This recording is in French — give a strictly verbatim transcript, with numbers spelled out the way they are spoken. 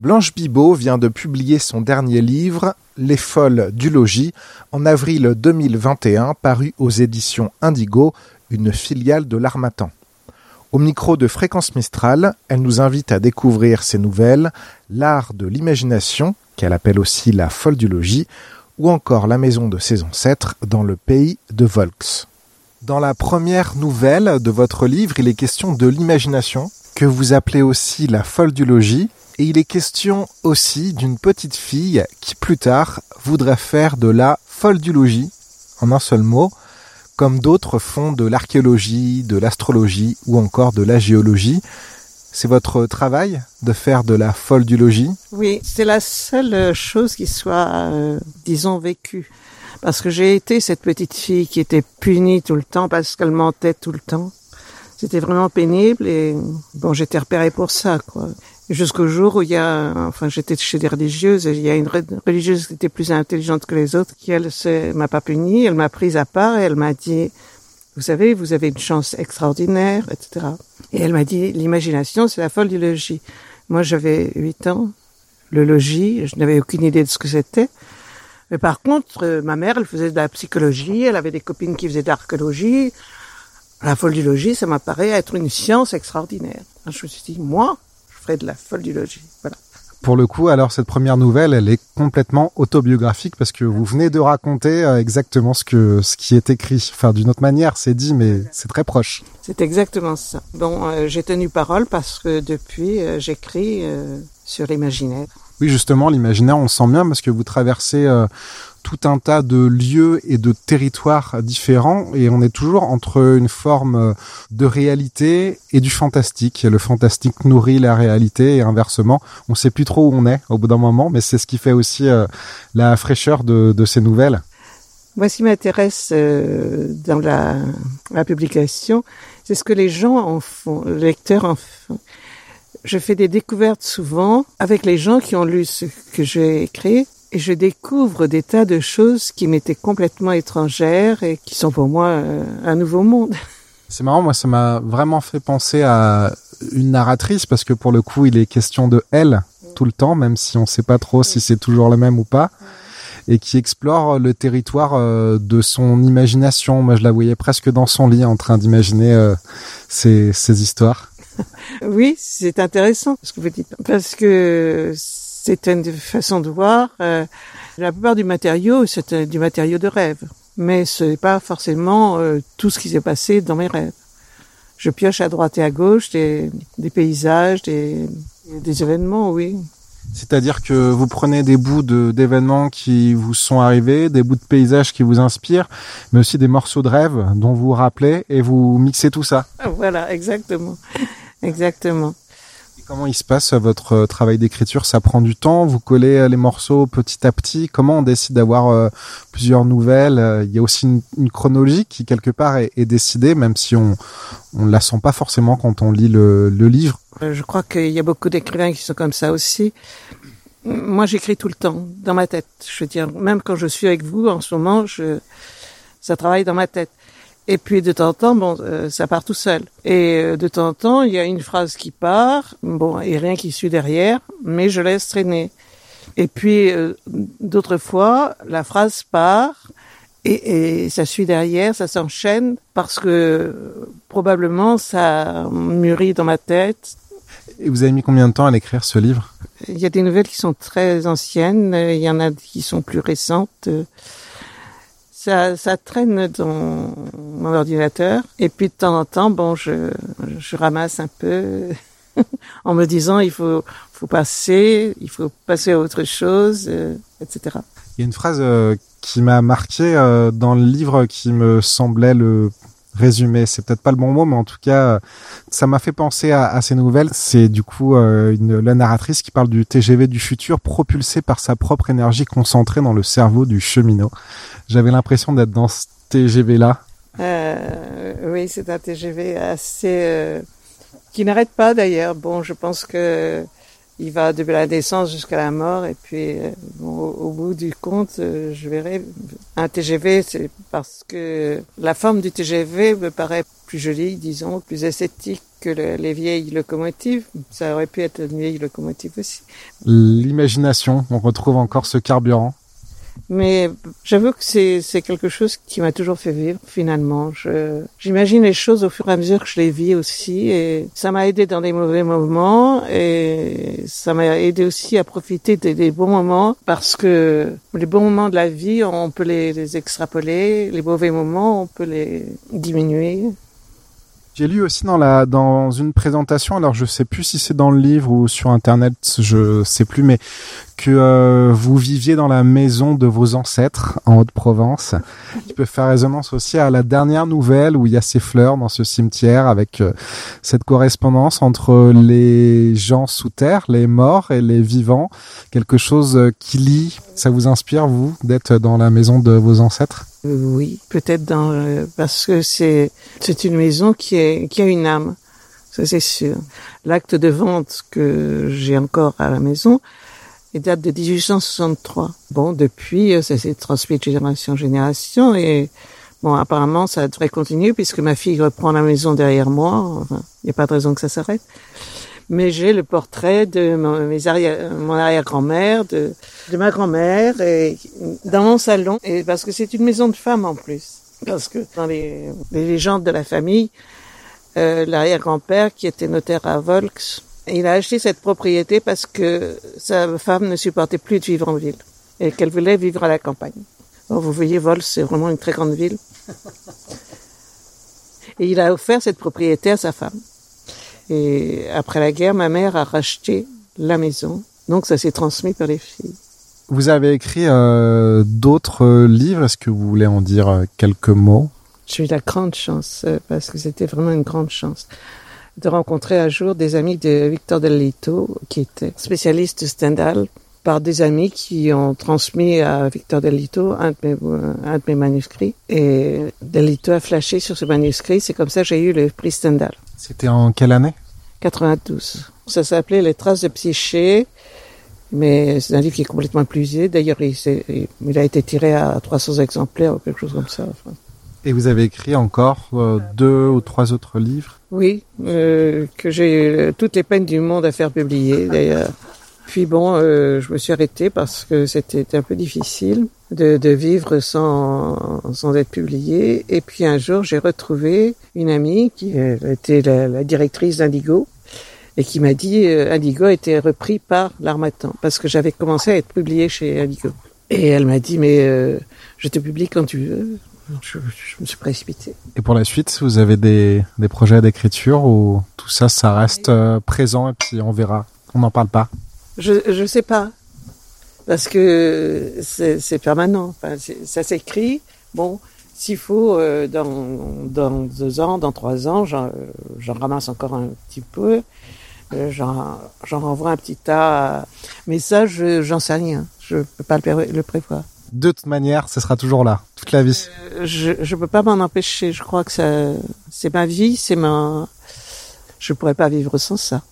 Blanche Bibot vient de publier son dernier livre, Les Folles du Logis, en avril deux mille vingt et un, paru aux éditions Indigo, une filiale de l'Harmattan. Au micro de Fréquence Mistral, elle nous invite à découvrir ses nouvelles, l'art de l'imagination, qu'elle appelle aussi la Folle du Logis, ou encore la maison de ses ancêtres dans le pays de Volx. Dans la première nouvelle de votre livre, il est question de l'imagination, que vous appelez aussi la Folle du Logis, et il est question aussi d'une petite fille qui plus tard voudrait faire de la Folle du Logis, en un seul mot, comme d'autres font de l'archéologie, de l'astrologie ou encore de la géologie. C'est votre travail de faire de la Folle du Logis ? Oui, c'est la seule chose qui soit, euh, disons, vécue. Parce que j'ai été cette petite fille qui était punie tout le temps parce qu'elle mentait tout le temps. C'était vraiment pénible et bon, j'étais repérée pour ça, quoi. Et jusqu'au jour où il y a, enfin, j'étais chez des religieuses et il y a une religieuse qui était plus intelligente que les autres qui, elle, se, m'a pas punie, elle m'a prise à part et elle m'a dit, vous savez, vous avez une chance extraordinaire, et cetera. Et elle m'a dit, l'imagination, c'est la Folle du Logis. Moi, j'avais huit ans. Le logis, je n'avais aucune idée de ce que c'était. Mais par contre, euh, ma mère, elle faisait de la psychologie, elle avait des copines qui faisaient de l'archéologie. La Folle du Logis, ça m'apparaît être une science extraordinaire. Alors, je me suis dit, moi, je ferais de la Folle du Logis. Voilà. Pour le coup, alors cette première nouvelle, elle est complètement autobiographique parce que vous venez de raconter exactement ce que ce qui est écrit. Enfin, d'une autre manière, c'est dit, mais c'est très proche. C'est exactement ça. Bon, euh, j'ai tenu parole parce que depuis, euh, j'écris euh, sur l'imaginaire. Oui, justement, l'imaginaire, on le sent bien parce que vous traversez euh, tout un tas de lieux et de territoires différents et on est toujours entre une forme de réalité et du fantastique. Le fantastique nourrit la réalité et inversement. On ne sait plus trop où on est au bout d'un moment, mais c'est ce qui fait aussi euh, la fraîcheur de, de ces nouvelles. Moi, ce qui m'intéresse euh, dans la, la publication, c'est ce que les gens en font, les lecteurs en font. Je fais des découvertes souvent avec les gens qui ont lu ce que j'ai écrit et je découvre des tas de choses qui m'étaient complètement étrangères et qui sont pour moi euh, un nouveau monde. C'est marrant, moi ça m'a vraiment fait penser à une narratrice parce que pour le coup il est question de elle tout le temps, même si on ne sait pas trop si c'est toujours la même ou pas, et qui explore le territoire euh, de son imagination. Moi je la voyais presque dans son lit en train d'imaginer euh, ces, ces histoires. Oui, c'est intéressant ce que vous dites, parce que c'est une façon de voir. Euh, la plupart du matériau, c'est du matériau de rêve, mais ce n'est pas forcément euh, tout ce qui s'est passé dans mes rêves. Je pioche à droite et à gauche des, des paysages, des, des événements, oui. C'est-à-dire que vous prenez des bouts de, d'événements qui vous sont arrivés, des bouts de paysages qui vous inspirent, mais aussi des morceaux de rêve dont vous vous rappelez et vous mixez tout ça. Voilà, exactement. Exactement. Et comment il se passe votre travail d'écriture ? Ça prend du temps ? Vous collez les morceaux petit à petit ? Comment on décide d'avoir euh, plusieurs nouvelles ? Il y a aussi une, une chronologie qui quelque part est, est décidée, même si on on la sent pas forcément quand on lit le, le livre. Je crois qu'il y a beaucoup d'écrivains qui sont comme ça aussi. Moi, j'écris tout le temps dans ma tête. Je veux dire, même quand je suis avec vous en ce moment, je ça travaille dans ma tête. Et puis de temps en temps, bon, euh, ça part tout seul. Et euh, de temps en temps, il y a une phrase qui part, bon, et rien qui suit derrière, mais je laisse traîner. Et puis euh, d'autres fois, la phrase part et, et ça suit derrière, ça s'enchaîne parce que euh, probablement ça mûrit dans ma tête. Et vous avez mis combien de temps à l'écrire ce livre ? Il y a des nouvelles qui sont très anciennes, il y en a qui sont plus récentes. Ça, ça traîne dans mon ordinateur. Et puis de temps en temps, bon, je, je ramasse un peu en me disant il faut, faut passer, il faut passer à autre chose, euh, et cetera. Il y a une phrase euh, qui m'a marqué euh, dans le livre qui me semblait le résumé. C'est peut-être pas le bon mot, mais en tout cas, ça m'a fait penser à, à ces nouvelles. C'est du coup euh, une, la narratrice qui parle du T G V du futur propulsé par sa propre énergie concentrée dans le cerveau du cheminot. J'avais l'impression d'être dans ce T G V-là. Euh, oui, c'est un T G V assez... Euh, qui n'arrête pas d'ailleurs. Bon, je pense que il va depuis la naissance jusqu'à la mort. Et puis, euh, bon, au, au bout du compte, euh, je verrai. Un T G V, c'est parce que la forme du T G V me paraît plus jolie, disons, plus esthétique que le, les vieilles locomotives. Ça aurait pu être une vieille locomotive aussi. L'imagination, on retrouve encore ce carburant. Mais j'avoue que c'est, c'est quelque chose qui m'a toujours fait vivre, finalement. Je, j'imagine les choses au fur et à mesure que je les vis aussi, et ça m'a aidé dans des mauvais moments, et ça m'a aidé aussi à profiter des, des bons moments, parce que les bons moments de la vie, on peut les, les extrapoler, les mauvais moments, on peut les diminuer. J'ai lu aussi dans la dans une présentation, alors je sais plus si c'est dans le livre ou sur internet, je sais plus, mais que euh, vous viviez dans la maison de vos ancêtres en Haute-Provence, qui peut faire résonance aussi à la dernière nouvelle où il y a ces fleurs dans ce cimetière avec euh, cette correspondance entre les gens sous terre, les morts et les vivants, quelque chose qui lie. Ça vous inspire, vous, d'être dans la maison de vos ancêtres ? Oui, peut-être dans euh, parce que c'est c'est une maison qui est qui a une âme, ça c'est sûr. L'acte de vente que j'ai encore à la maison, il date de dix-huit cent soixante-trois. Bon, depuis ça s'est transmis de génération en génération et bon, apparemment ça devrait continuer puisque ma fille reprend la maison derrière moi. Enfin, il n'y a pas de raison que ça s'arrête. Mais j'ai le portrait de mes arrière, mon arrière-grand-mère, de, de ma grand-mère, et dans mon salon. Et parce que c'est une maison de femmes en plus. Parce que dans les, les légendes de la famille, euh, l'arrière-grand-père, qui était notaire à Volx, il a acheté cette propriété parce que sa femme ne supportait plus de vivre en ville et qu'elle voulait vivre à la campagne. Alors, vous voyez, Volx, c'est vraiment une très grande ville. Et il a offert cette propriété à sa femme. Et après la guerre, ma mère a racheté la maison. Donc, ça s'est transmis par les filles. Vous avez écrit euh, d'autres livres. Est-ce que vous voulez en dire quelques mots ? J'ai eu la grande chance, parce que c'était vraiment une grande chance, de rencontrer un jour des amis de Victor Del Lito, qui était spécialiste de Stendhal, par des amis qui ont transmis à Victor Del Lito un de mes, un de mes manuscrits. Et Del Lito a flashé sur ce manuscrit. C'est comme ça que j'ai eu le prix Stendhal. C'était en quelle année ? quatre-vingt-douze. Ça s'appelait Les Traces de Psyché, mais c'est un livre qui est complètement épuisé. D'ailleurs, il, il a été tiré à trois cents exemplaires ou quelque chose comme ça. Enfin. Et vous avez écrit encore euh, deux ou trois autres livres ? Oui, euh, que j'ai toutes les peines du monde à faire publier, d'ailleurs. Puis bon, euh, je me suis arrêtée parce que c'était un peu difficile de, de vivre sans, sans être publiée. Et puis un jour, j'ai retrouvé une amie qui était la, la directrice d'Indigo et qui m'a dit euh, Indigo a été repris par l'Harmattan parce que j'avais commencé à être publiée chez Indigo. Et elle m'a dit mais euh, je te publie quand tu veux. Je, je me suis précipitée. Et pour la suite, vous avez des, des projets d'écriture ou tout ça, ça reste euh, présent et puis on verra, on n'en parle pas? Je je sais pas parce que c'est c'est permanent. Enfin, c'est, ça s'écrit. Bon, s'il faut euh, dans dans deux ans, dans trois ans, j'en, j'en ramasse encore un petit peu. Euh, j'en j'en renvoie un petit tas. Mais ça, je j'en sais rien. Je peux pas le, le prévoir. De toute manière, ce sera toujours là, toute la vie. Euh, je je peux pas m'en empêcher. Je crois que ça c'est ma vie, c'est ma. Je pourrais pas vivre sans ça.